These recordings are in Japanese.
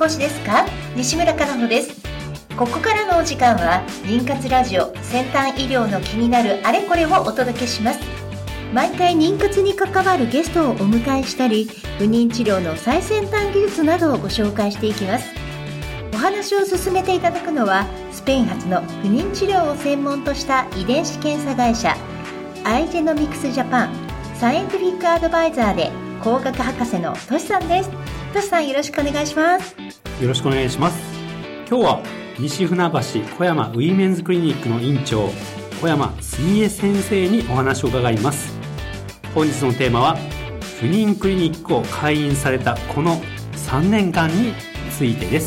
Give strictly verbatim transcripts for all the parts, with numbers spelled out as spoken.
過ごしですか？西村かなほです。ここからのお時間は妊活ラジオ、先端医療の気になるあれこれをお届けします。毎回妊活に関わるゲストをお迎えしたり、不妊治療の最先端技術などをご紹介していきます。お話を進めていただくのは、スペイン発の不妊治療を専門とした遺伝子検査会社アイジェノミクスジャパンサイエンティフィックアドバイザーで工学博士のトシさんです。トシさん、よろしくお願いします。 よろしくお願いします。今日は西船橋小山ウィメンズクリニックの院長小山澄江先生にお話を伺います。本日のテーマは不妊クリニックを開院されたこのさんねんかんについてです。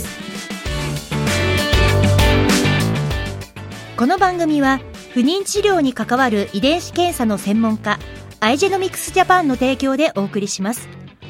この番組は不妊治療に関わる遺伝子検査の専門家アイジェノミクスジャパンの提供でお送りします。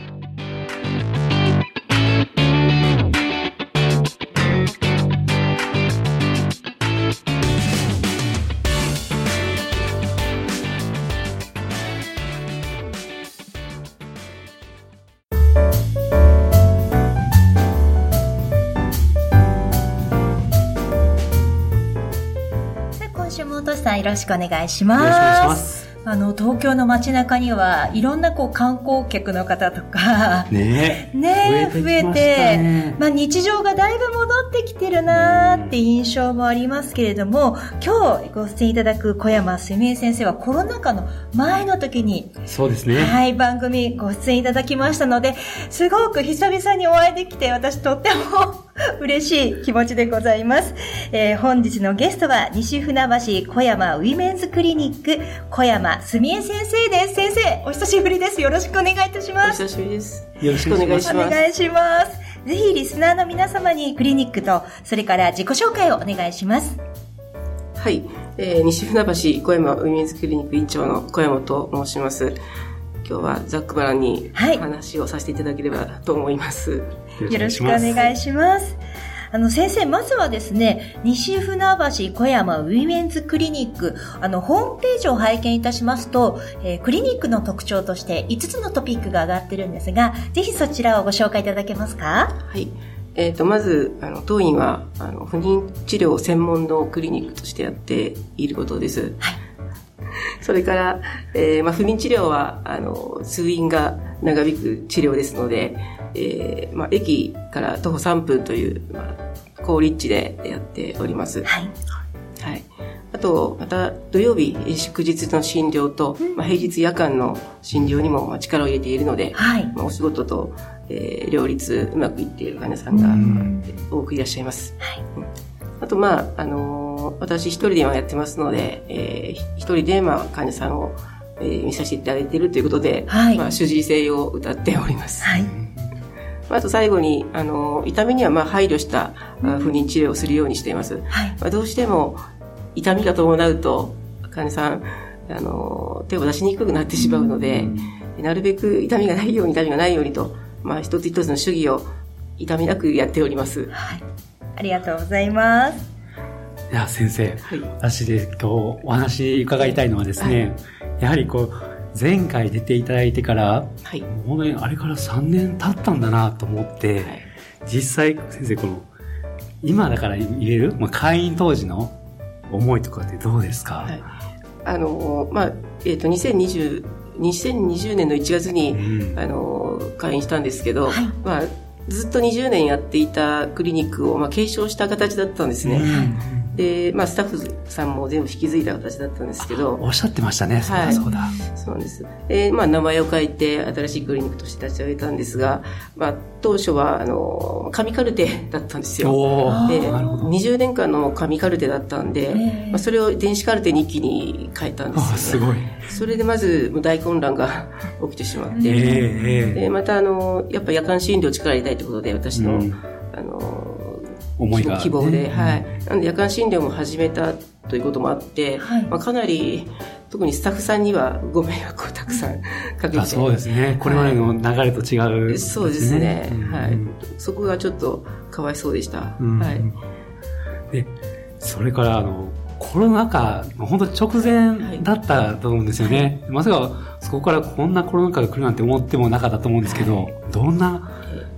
今週もトシさん、よろしくお願いします。 よろしくお願いします。 あの東京の街中にはいろんなこう観光客の方とかねえ、 ねえ増えて、 ね、 まあ、日常がだいぶ戻ってきてるなーって印象もありますけれども、今日ご出演いただく小山澄江先生はコロナ禍の前の時にそうですね、 はい、番組ご出演いただきましたので、すごく久々にお会いできて私とっても嬉しい気持ちでございます。えー、本日のゲストは西船橋小山ウィメンズクリニック小山澄江先生です。先生、お久しぶりです。よろしくお願いいたします。 お久しぶりです。 よろしくお願いします。 お願いします。ぜひリスナーの皆様にクリニックとそれから自己紹介をお願いします。 はい、えー、西船橋小山ウィメンズクリニック院長の小山と申します。今日はざっくばらんに話をさせていただければと思います。 はい、よろしくお願いします。あの先生、まずはですね、西船橋小山ウィメンズクリニック、あのホームページを拝見いたしますと、えー、クリニックの特徴としていつつのトピックが上がってるんですが、ぜひそちらをご紹介いただけますか？ はい、えーと、まずあの当院はあの不妊治療専門のクリニックとしてやっていることです。はい、それから、えーまあ、不妊治療はあの通院が長引く治療ですので、えーまあ、駅から徒歩さんぷんという、まあ、高立地でやっております。はい。はい。あと、また土曜日、祝日の診療と、うん、まあ、平日夜間の診療にも力を入れているので、はい、まあ、お仕事と、えー、両立うまくいっている患者さんが多くいらっしゃいます。はい。うん、あと、まあ、あのー、私一人で今やってますので、えー、一人で、まあ、患者さんを、えー、見させていただいているということで、はい、まあ、主治医性を謳っております。はい。あと最後に、あの、痛みにはまあ配慮した不妊治療をするようにしています。はい、まあ、どうしても痛みが伴うと、患者さん、あの、手を出しにくくなってしまうので、なるべく痛みがないように、痛みがないようにと、まあ一つ一つの主義を痛みなくやっております。はい。 ありがとうございます。 いや、先生、はい、私で今日お話伺いたいのはですね、はい、やはりこう、前回出ていただいてから、はい、もうね、あれからさんねん経ったんだなと思って、はい、実際先生この今だから入れる、まあ、開院当時の思いとかってどうですか？はい、 あのまあえっ、ー、とにせんにじゅう、にせんにじゅうねんのいちがつに、うん、あの開院したんですけど、はい、まあずっとにじゅうねんやっていたクリニックをまあ継承した形だったんですね。うんで、まあ、スタッフさんも全部引き継いだ形だったんですけど。 おっしゃってましたね。そうだ、そうだ。 そうなんです。で、まあ、名前を変えて、新しいクリニックとして立ち上げたんですが、まあ、当初は、あの、紙カルテだったんですよ。で、にじゅうねんかんの紙カルテだったんで、まあ、それを電子カルテに一気に変えたんですよね。あ、すごい。それでまず、大混乱が起きてしまって、えー、で、また、あの、やっぱ夜間診療を力入れたいということで、私の、うん、あの、 思いが、ね、 希望で、はい。なので夜間診療も始めたということもあって、はい、まあ、かなり特にスタッフさんにはご迷惑をたくさんかけて、 そうですね。これまでの流れと違う、 ね、そうですね、うん、はい。そこがちょっとかわいそうでした。うん、はい。 で、それからあのコロナ禍の本当に直前だったと思うんですよね。はい、まさかそこからこんなコロナ禍が来るなんて思ってもなかったと思うんですけど、はい、どんな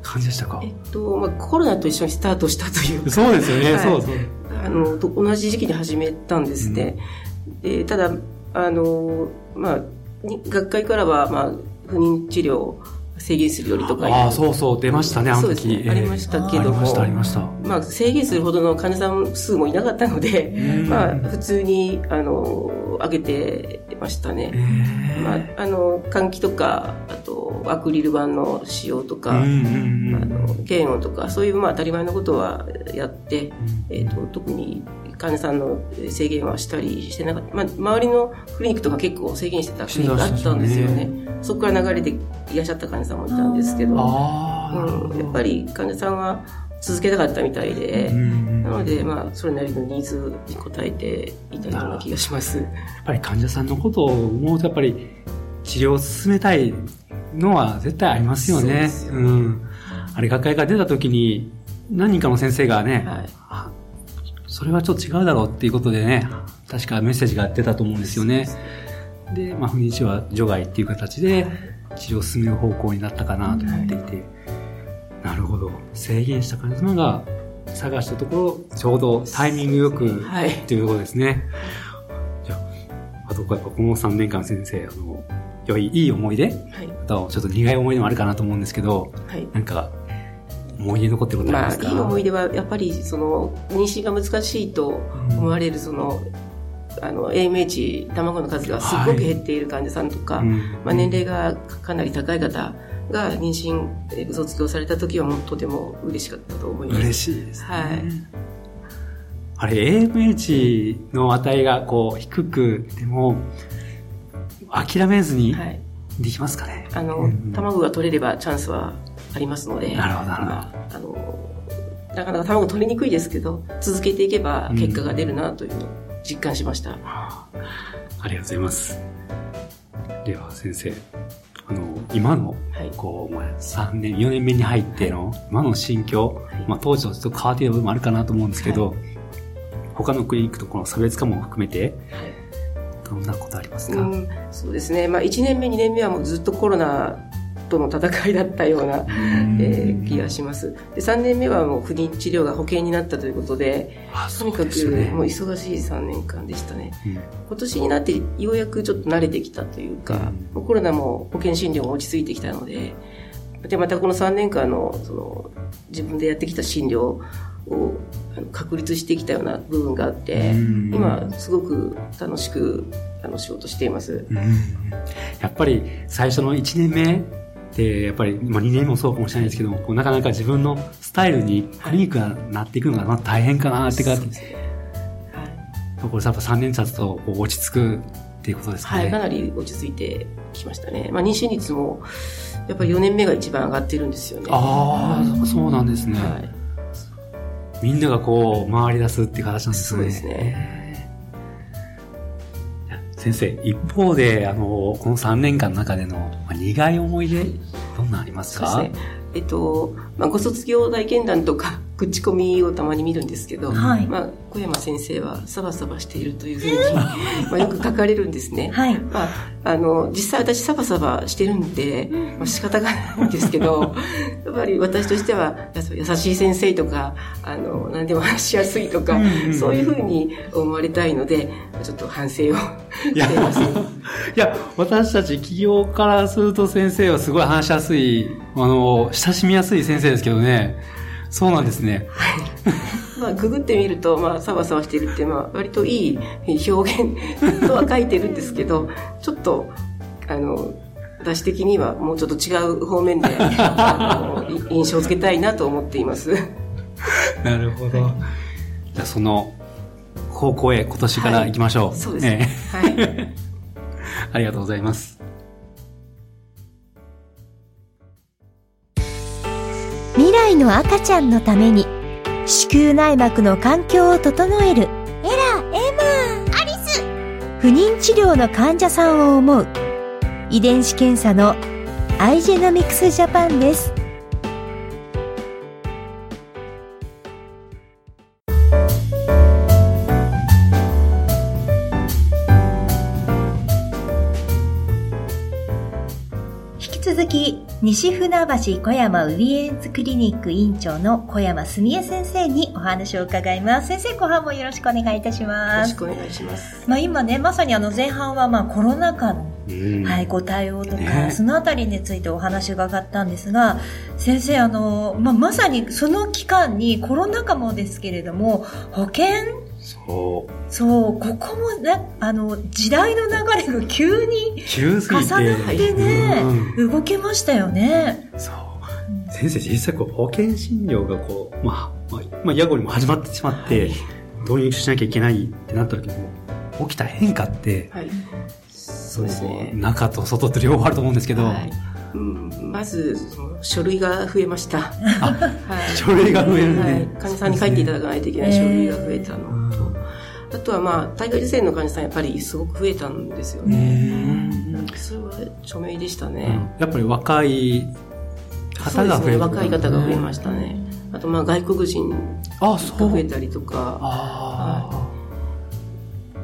感じでしたか？ えっと、まあ、コロナと一緒にスタートしたというか。 そうですよね、はい、そうそう。 あの、同じ時期に始めたんですね。うん、でただ、あの、まあ、学会からは、まあ、不妊治療を制限するよりとか。 ああ、そうそう、出ましたね、あの時。 そうですね、えー、ありましたけども。 ありました、ありました。 まあ、制限するほどの患者さん数もいなかったので、まあ、普通に、あの、上げてましたね。えー、まあ、あの、換気とか、あと、アクリル板の使用とか、あの、検温とか、そういう、まあ、当たり前のことはやって、えっと、特に患者さんの制限はしたりしてなかった。まあ、周りのクリニックとか結構制限してたクリニックあったんですよね。そこから流れていらっしゃった患者さんもいたんですけど、うん、やっぱり患者さんは続けたかったみたいで、なので、まあ、それなりのニーズに応えていたような気がします。 やっぱり患者さんのことを思うと、やっぱり治療を進めたいのは絶対ありますよね。そうですよね。うん。あれ、学会が出た時に、何人かの先生がね、はい、それはちょっと違うだろうっていうことでね、確かメッセージが出たと思うんですよね。で、まあ、不妊治療は除外っていう形で治療を進める方向になったかなと思っていて、はい、なるほど。制限した患者様が探したところ、ちょうどタイミングよくっていうところですね。はい、じゃあ、あとやっぱこのさんねんかん先生、あの、良い、いい思い出、はい、あとちょっと苦い思い出もあるかなと思うんですけど、はい、なんか、思い出残ってることありますか？ まあ、いい思い出はやっぱりその妊娠が難しいと思われるその、うん、あの エーエムエイチ 卵の数がすごく減っている患者さんとか、はい、まあ、年齢がかなり高い方が妊娠卒業された時はもうとても嬉しかったと思います。 嬉しいですね。 はい。 あれ エーエムエイチ の値がこう低くても諦めずにできますかね？ はい、あの、うん、卵が取れればチャンスはありますので、 なるほど、なるほど。 まあ、あのなかなか卵取りにくいですけど、続けていけば結果が出るなというのを実感しました。うん、 ありがとうございます。では先生、あの今の、はい、こうまあ、さんねんよねんめに入っての、はい、今の心境、はい、まあ、当時とちょっと変わっている部分もあるかなと思うんですけど、はい、他のクリニックとこの差別化も含めて、はい、どんなことありますか？うん、 そうですね、まあ、いちねんめにねんめはもうずっとコロナとの戦いだったような、えー、気がします。でさんねんめはもう不妊治療が保険になったということで、とにかくもう忙しいさんねんかんでしたね。うん、今年になってようやくちょっと慣れてきたというか、うん、コロナも保険診療も落ち着いてきたので、でまたこのさんねんかんの、その自分でやってきた診療を確立してきたような部分があって、うん、今すごく楽しくあの仕事しています。うん、 やっぱり最初のいちねんめでやっぱり、まあ、にねんめもそうかもしれないですけども、こうなかなか自分のスタイルにクリニックがなっていくのがまあ大変かなって感じですね。はい。これやっぱさんねん経つとこう落ち着くっていうことですかね。 はい、かなり落ち着いてきましたね。まあ、妊娠率もやっぱりよねんめが一番上がってるんですよね。 ああ、そうなんですね。はい。みんながこう回り出すっていう形なんですね。 そうですね。 先生、一方であのこのさんねんかんの中での、まあ、苦い思い出、どんなありますか？ そうですね。えっとまあ、ご卒業体験談とか口コミをたまに見るんですけど、はい、まあ、小山先生はサバサバしているというふうにまあよく書かれるんですね。はい。まあ、あの実際私サバサバしてるんで、まあ、仕方がないんですけどやっぱり私としては優しい先生とかあの何でも話しやすいとか、うんうんうん、そういうふうに思われたいのでちょっと反省をしています。 いや、私たち企業からすると先生はすごい話しやすい、あの親しみやすい先生ですけどね。そうなんですね。はい。 まあ、ググってみると、まあ、サバサバしているって、まあ、割といい表現とは書いてるんですけど、ちょっと、あの、私的にはもうちょっと違う方面で、あの、印象をつけたいなと思っています。 なるほど。はい、じゃあ、その方向へ今年から行きましょう。はい、 そうですね。はい。 ありがとうございます。 未来の赤ちゃんのために子宮内膜の環境を整えるエラ、エマ、アリス。不妊治療の患者さんを思う遺伝子検査のアイジェノミクスジャパンです。引き続き西船橋小山ウィエンズクリニック院長の小山澄江先生にお話を伺います。先生、後半もよろしくお願いいたします。 よろしくお願いします。 まあ、今ね、まさにあの前半はまあコロナ禍の、うんはい、ご対応とか、ね、そのあたりについてお話を伺ったんですが、先生、あの、まあ、まさにその期間にコロナ禍もですけれども、保険そう。 そう、ここもね、あの、時代の流れが急に重なってね、うん、動けましたよね。 そう。うん、先生、実際こう保険診療がこう、まあ、まあ、まあ、屋号にも始まってしまって、はい、導入しなきゃいけないってなった時も、起きた変化って、はい、そうですね。中と外と両方あると思うんですけど、はいうん、まず書類が増えました。はい、 書類が増えるね、はい。 患者さんに書いていただかないといけない書類が増えたのと、あとはまあ体外受精の患者さんやっぱりすごく増えたんですよね。それは著名でしたね。 うん、やっぱり若い方が増えた、ね。そうですね、若い方が増えましたね。あとまあ外国人が増えたりとか。ああ、はい、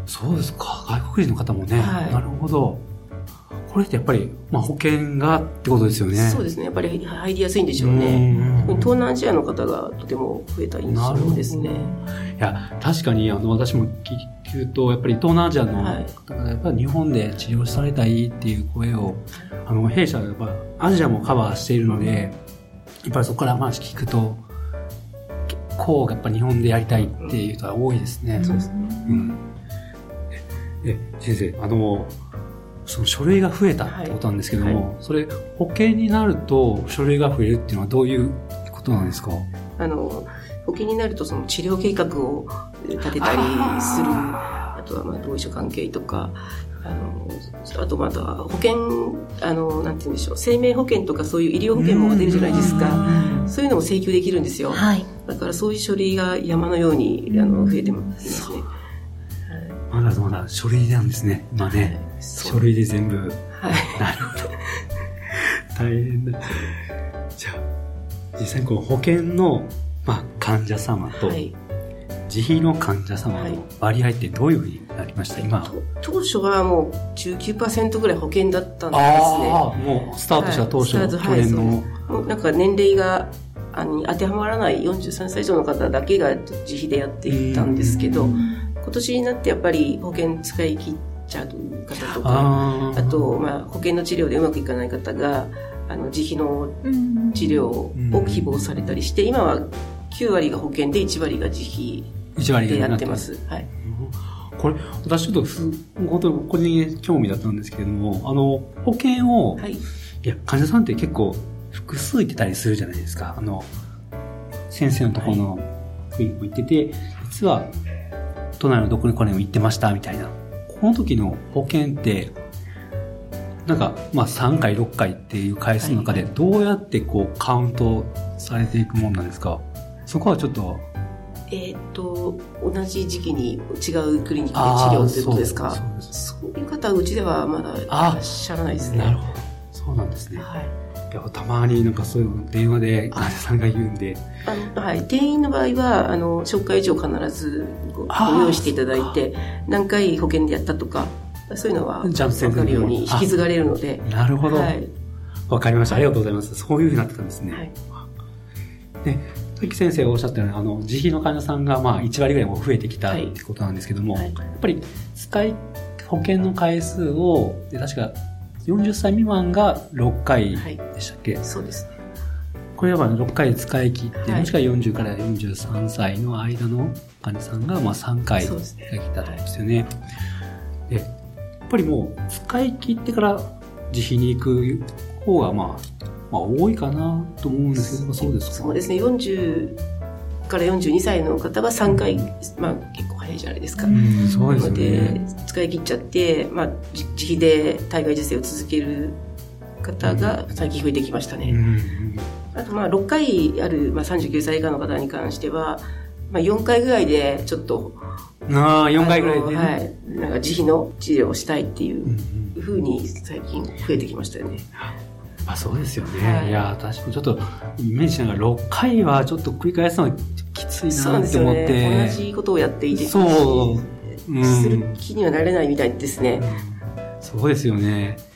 そうですか。外国人の方もね。はい、なるほど。これってやっぱり、まあ、保険がってことですよね。 そうですね。やっぱり入りやすいんでしょうね。う東南アジアの方がとても増えた印象ですね。 いや、確かにあの私も聞くと、やっぱり東南アジアの方がやっぱり日本で治療されたいっていう声を、あの弊社はやっぱアジアもカバーしているので、やっぱりそこから話聞くと、結構やっぱり日本でやりたいっていう人は多いですね。 うん、そうですね。うん、 え、先生、あの、その書類が増えたってことなんですけども、はいはい、それ保険になると書類が増えるっていうのはどういうことなんですか？ あの保険になるとその治療計画を立てたりする、あ, あとはまあ同意書関係とか、あのあとまた保険あのなんて言うんでしょう、生命保険とかそういう医療保険も出るじゃないですか。そういうのも請求できるんですよ。はい、だからそういう書類が山のようにあの増えてますね。 まだまだ書類なんですね。今ね、はい、書類で全部。はい。なるほど。大変だ。じゃあ、実際にこの保険の、まあ、患者様と、はい、自費の患者様の割合ってどういうふうになりました、はい、今。 当初はもう じゅうきゅうパーセント ぐらい保険だったんですね。 ああ、もうスタートした当初、はい、去年の。 もうなんか年齢があの当てはまらないよんじゅうさんさい以上の方だけが自費でやっていたんですけど、今年になってやっぱり保険使い切っちゃう方とか、あ, あと、まあ、保険の治療でうまくいかない方があの自費の治療を希望されたりして、今はきゅうわりが保険でいちわりが自費でやってます。はい、 これ私ちょっと本当に個人的に興味だったんですけれども、あの保険を、はい、いや患者さんって結構複数行ってたりするじゃないですか。あの先生のところのクリニック行ってて、実は都内のどこにこれも行ってましたみたいな。この時の保険って、なんか、まあさんかい、ろっかいっていう回数の中でどうやってこうカウントされていくもんなんですか？そこはちょっと。 えっと、同じ時期に違うクリニックで治療ということですか？そうです。そういう方はうちではまだいらっしゃらないですね。 なるほど。そうなんですね。はい。いやたまになんかそういうの電話で患者さんが言うんで、 あの、はい、店員の場合はあの紹介状必ず ご, ご用意していただいて、何回保険でやったとかそういうのは分かるように引き継がれるので。 なるほど、はい、分かりました。ありがとうございます。そういうふうになってたんですね。はい、でさっき先生がおっしゃったように、あの自費の患者さんがまあいちわりぐらいも増えてきたってことなんですけども、はいはい、やっぱり使い保険の回数をで確かよんじゅっさい未満がろっかいでしたっけ？はい、 そうですね。 これはろっかいで使い切って、はい、もしくはよんじゅうからよんじゅうさんさいの間の患者さんがまあさんかい使い切ったとですよね。で、やっぱりもう使い切ってから自費に行く方がまあ、まあ多いかなと思うんですけど、そうですか？ そうですね。よんじゅうからよんじゅうにさいの方はさんかい、まあ結構早いじゃないですか。うん、そうですね。なので使い切っちゃって、まあ自費で体外受精を続ける方が最近増えてきましたね。うん、あとまあろっかいある、まあ、さんじゅうきゅうさい以下の方に関しては、まあ、よんかいぐらいでちょっと、 ああ、よんかいぐらいで、ね、 はい、なんか自費の治療をしたいっていうふうに最近増えてきましたよね。 あ、そうですよね。はい、いや、私もちょっとイメージしながらろっかいはちょっと繰り返すのはきついなって思って。 ね、同じことをやっていて、 そう、 うん、する気にはなれないみたいですね。 うん、そうですよね。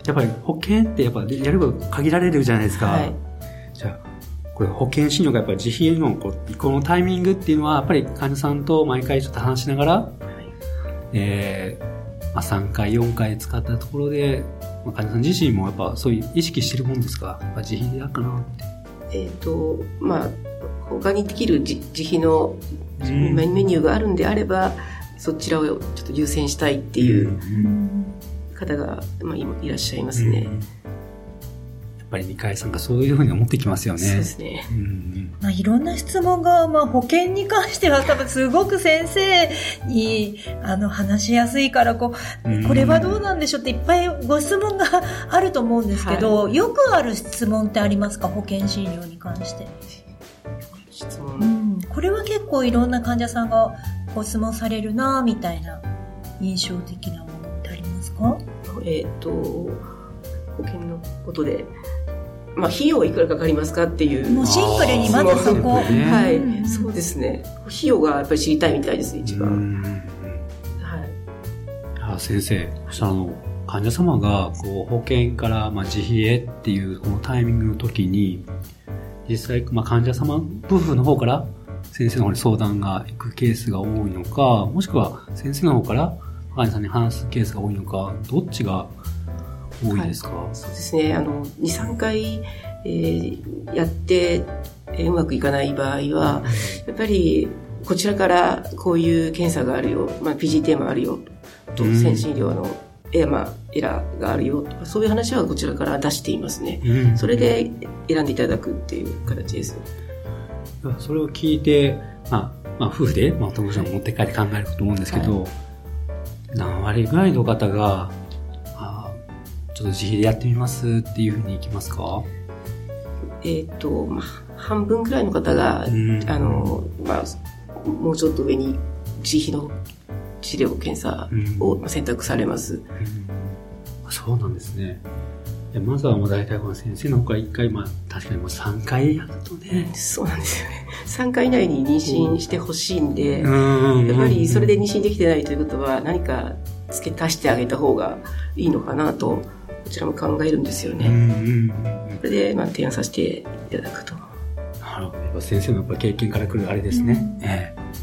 やっぱり保険ってやっぱやること限られるじゃないですか。はい、じゃあ、これ保険診療がやっぱり自費へのこう移行のタイミングっていうのは、やっぱり患者さんと毎回ちょっと話しながら、はい、えー、まあ、さんかい、よんかい使ったところで、まあ、患者さん自身もやっぱそういう意識してるもんですか？やっぱ自費でやるかなって。 えっと、まあ、他にできる自費のメニューがあるんであれば、そちらをちょっと優先したいっていう方が、まあ、今いらっしゃいますね。やっぱり二階さんがそういうふうに思ってきますよね。 そうですね。うん、 まあ、いろんな質問が、まあ、保険に関しては多分すごく先生にあの話しやすいからこう、これはどうなんでしょうっていっぱいご質問があると思うんですけど、はい、よくある質問ってありますか？保険診療に関して。 質問、 うん、これは結構いろんな患者さんがご質問されるなみたいな印象的なものってありますか？ えっと、保険のことで、まあ、費用いくらかかりますかっていう。 もうシンプルにまずそこ。 はい、うん、そうですね。費用がやっぱり知りたいみたいです、一番。 はい。あ、先生、そしたらあの、患者様がこう保険からまあ自費へっていうこのタイミングの時に、実際、まあ、患者様、夫婦の方から先生の方に相談が行くケースが多いのか、もしくは先生の方から患者さんに話すケースが多いのか、どっちが多いですか？はい、 そうですね。あの、に、さんかい、えー、やって、えー、うまくいかない場合は、やっぱりこちらからこういう検査があるよ、まあ、ピージーティー もあるよ、と、先進医療の、えー、まあ、エラーがあるよとか、そういう話はこちらから出していますね。うん、それで選んでいただくっていう形です。 それを聞いて、まあ、まあ、夫婦で、まあ、当事者を持って帰って考えると思うんですけど、はい、何割ぐらいの方が、あ、ちょっと自費でやってみますっていうふうにいきますか？ えっと、まあ、半分くらいの方が、うん、あの、まあ、もうちょっと上に自費の治療検査を選択されます。うんうん、そうなんですね。まずはもう大体この先生の方からいっかい、まあ確かにもうさんかいやるとね。 そうなんですよね。さんかい以内に妊娠してほしいんで、やっぱりそれで妊娠できてないということは何か付け足してあげた方がいいのかなと、こちらも考えるんですよね。うんうんうん、それでまあ提案させていただくと。 なるほど。やっぱ先生のやっぱ経験から来るあれですね。うん、ええ。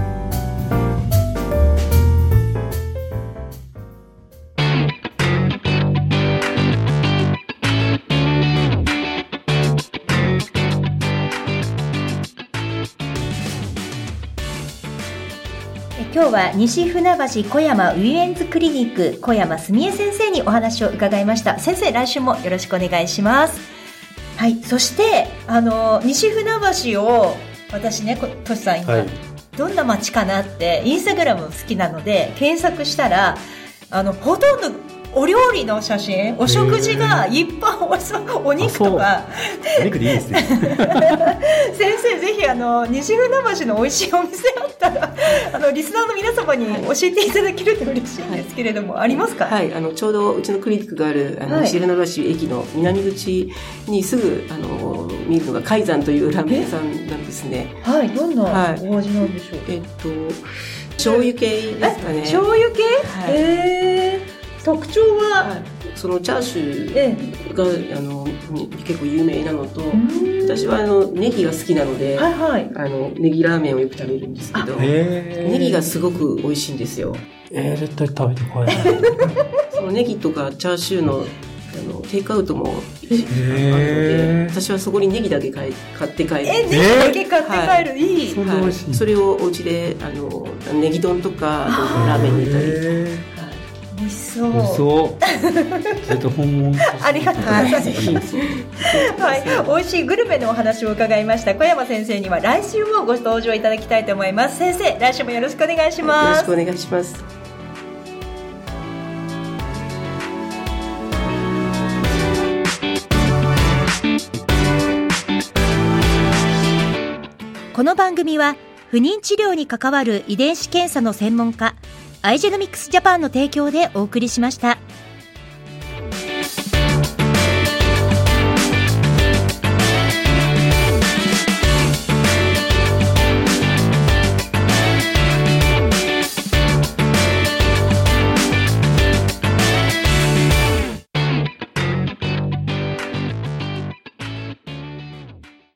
今日は西船橋小山ウィメンズクリニック小山澄江先生にお話を伺いました。先生、来週もよろしくお願いします。はい、そしてあの西船橋を私ね、としさん今、はい、どんな街かなってインスタグラム好きなので検索したら、あのほとんどお料理の写真、お食事がいっぱいお、お肉とか。 お肉でいいですね。 先生、ぜひあの西船橋の美味しいお店あったら、あのリスナーの皆様に教えていただけると嬉しいんですけれども、はい、ありますか？ はい、あのちょうどうちのクリニックがあるあの、はい、西船橋駅の南口にすぐあの見るのが海山というラーメン屋さんなんですね。 はい、どんなお味なんでしょう？ はい、えっと醤油系ですかね。 醤油系？はい、えー特徴は、はい、 そのチャーシューが、ええ、あの結構有名なのと、私はあのネギが好きなので、はいはい、あのネギラーメンをよく食べるんですけど、ネギがすごく美味しいんですよ。 えー、絶対食べてこい。 そのネギとかチャーシューのあのテイクアウトもあるので、私はそこにネギだけ買い買って帰る。 え、ネギだけ買って帰る、はい、いい。 そ, はい、それをお家であのネギ丼とかラーメンに入れたり。 美味しそう。 美味しそう。それと本物。 ありがとうございます。はい、美味しいグルメのお話を伺いました小山先生には来週もご登場いただきたいと思います。先生、来週もよろしくお願いします。 よろしくお願いします。 この番組は不妊治療に関わる遺伝子検査の専門家アイジェノミクスジャパンの提供でお送りしました。